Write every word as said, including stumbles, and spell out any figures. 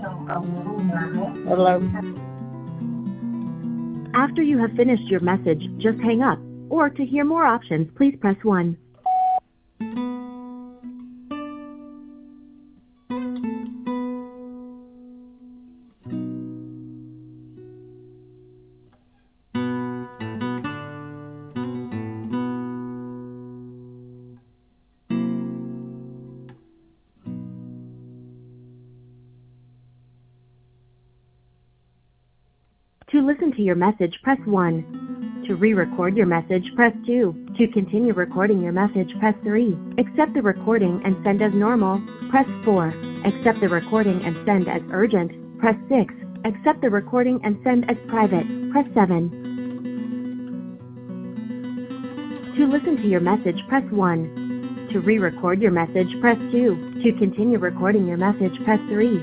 Hello. After you have finished your message, just hang up. Or to hear more options, please press one. To listen to your message, press one. To re-record your message, press two. To continue recording your message, press three. Accept the recording and send as normal, press four. Accept the recording and send as urgent, press six. Accept the recording and send as private, press seven. To listen to your message, press one. To re-record your message, press two. To continue recording your message, press three.